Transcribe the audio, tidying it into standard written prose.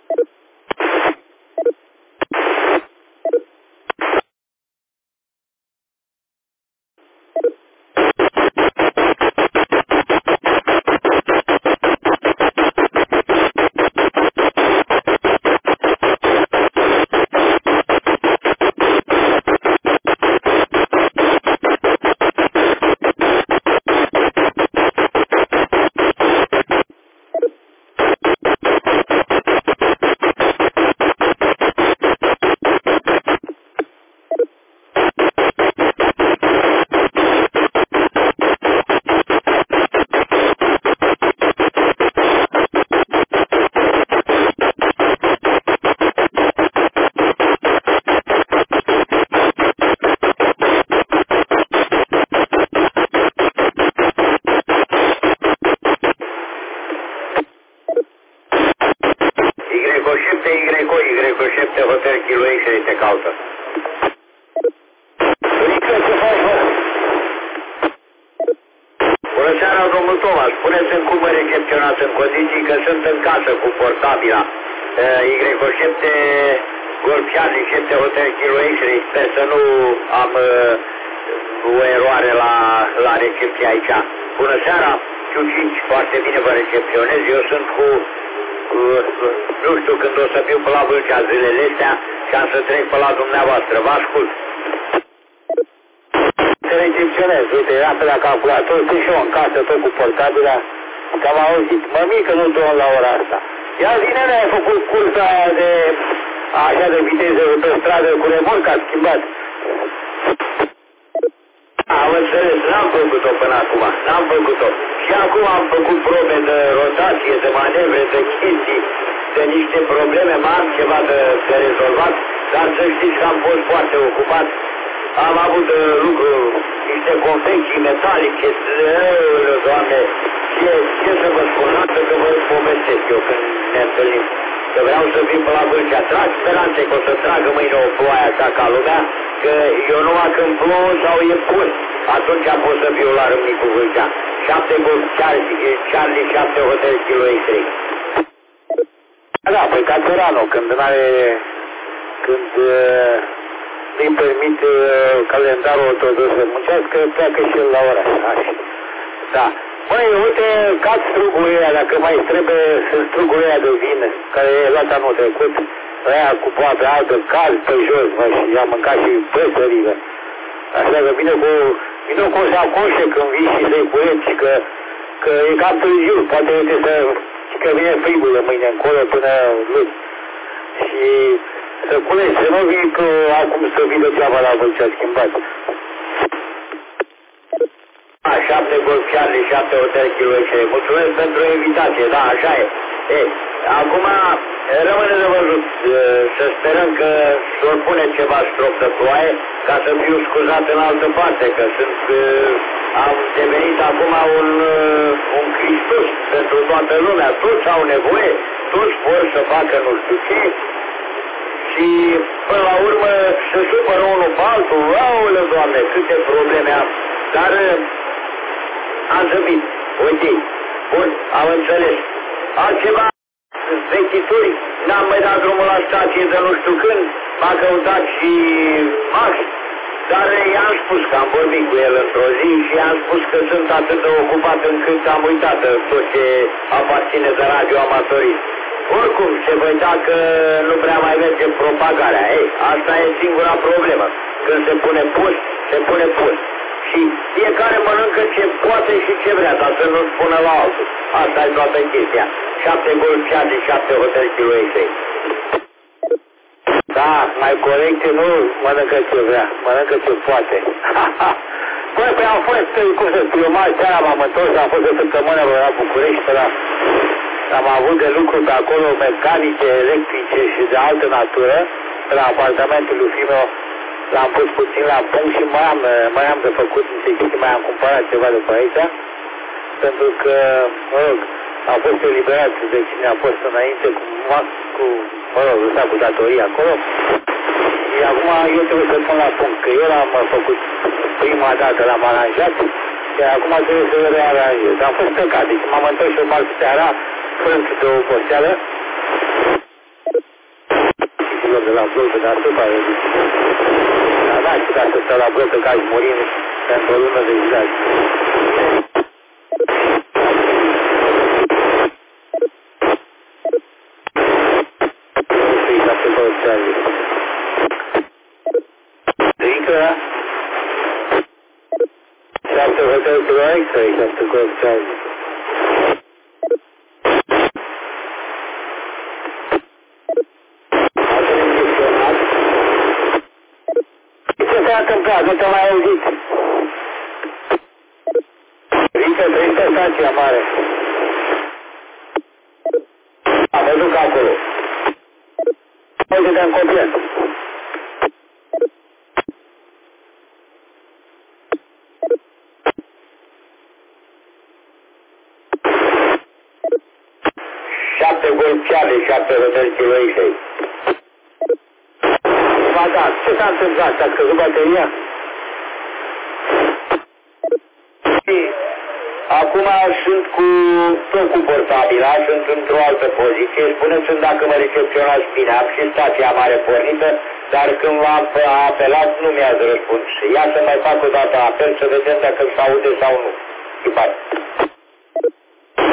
Y7 Hotel Kilo X-ray te caută. Bună seara, domnul Thomas. Spuneți-mi cum mă recepționați în condiții că sunt în casă cu portabila Y7 Golf Charlie 7 Hotel Kilo X-ray. Sper să nu am o eroare la recepție aici. Bună seara, Ciu5, foarte bine vă recepționez. Eu sunt cu nu știu când o să fiu pe la Vâlcea zilele astea și am să trec pe la dumneavoastră. Vă ascult. Te recepționez. Uite, eram pe la calculator, sunt și eu în casă, tot cu portabila. Că am auzit, mămică, nu dorm la ora asta. Ia zine-ne, ai făcut cursa aia de așa de viteză pe stradă cu remorc, a schimbat. Am înțeles, n-am făcut-o până acum, n-am făcut-o. Și acum am făcut probe de rotație, de manevre, de chestii, de niște probleme mari, ceva de rezolvat, dar să știți că am fost foarte ocupat. Am avut lucru, niște confecții metalice, Doamne, ce să vă spun, asta că vă povestesc eu când ne întâlnim. Că vreau să vin pe la Vâlcea, trag speranțe că o să tragă mâine o ploaie așa ca lumea, că eu numai când plouă sau e pus, atunci pot să fiu la Râmnicu Vâlcea. 7 Golf Charlie 7 Hotel Kilo X-ray. Da, păi ca țăranul, când nu-i permit calendarul ortodox să muncească, pleacă și el la oraș. Da. Măi, uite, cad strugurile aia, dacă mai trebuie, sunt strugurile aia de vin, care e luat anul trecut, aia cu poate altă, cad pe jos, măi, și i-am mâncat și păsările. Așa că vine cu o sacoșă când vii și să-i cureți, că e cam târziu, poate uite că vine frigul de mâine încolo până luni. Și să culeți, să nu vii că acum să vii degeaba la Vâlcea schimbat. 7 Golf Charlie 7 Hotel Kilo X-ray. Mulțumesc pentru invitație, da, așa e. Acum rămâne de văzut, să sperăm că s-or pune ceva strop de ploaie ca să fiu scuzat în altă parte, că am devenit acum un Hristos pentru toată lumea, toți au nevoie, toți vor să facă nu știu ce și până la urmă se supără unul pe altul, aoleu, Doamne, câte probleme am, dar am zăbit, uite, bun, am înțeles. Altceva, vechituri, n-am mai dat drumul la stație de nu știu când, m-a căutat și Max, dar i-am spus că am vorbit cu el într-o zi și i-am spus că sunt atât de ocupat încât am uitat tot ce aparține de radioamatorism. Oricum, se vedea că nu prea mai merge propagarea. Asta e singura problemă. Când se pune post, se pune post. Și fiecare mănâncă ce poate și ce vrea, dar să nu spună la altul. Asta e toată chestia. 7 Golf Charlie 7 Hotel Kilo X-ray. Da, mai corect, nu mănâncă ce vrea, mănâncă ce poate. Păi am fost, cum să spun, eu mai seara m-am întors, am fost o săptămână la București, am avut de lucru pe acolo mecanice, electrice și de altă natură, la apartamentul lui Fimo. L-am pus puțin la punct și mai am de făcut niște chestii, mai am cumpărat ceva de pe aici, pentru că, mă rog, am fost eliberat de cine a fost înainte mă rog, lăsat cu datorii acolo. Și acum eu trebuie să pun la punct, că eu l-am făcut prima dată, l-am aranjat, iar acum trebuie să le rearanjez. Am fost plecat, deci m-am întors și o marți seara, frânt de oboseală. fraților de la Blăută, dar tot a zis. Dar n-aș putea să stau la Blăută, că aș muri pentru o lună de zile. Rică, șapte hotel cu la extra, șapte cu obțează. Ce s-a întâmplat? Nu te mai auzit? Rică, trebuie stația mare. Mă duc acolo. Uite-te în complet. Șapte golfiale, șapte hotel Chiloișei. Ba da, ce s-a întâmplat? S-a scăzut bateria? Acum sunt tot cu portabila, sunt într-o altă poziție. Spuneți-mi dacă mă recepționați bine. Am și stația mare pornită, dar când v-am apelat nu mi-ați răspuns. Ia să mai fac o dată apel să vedem dacă se aude sau nu. Și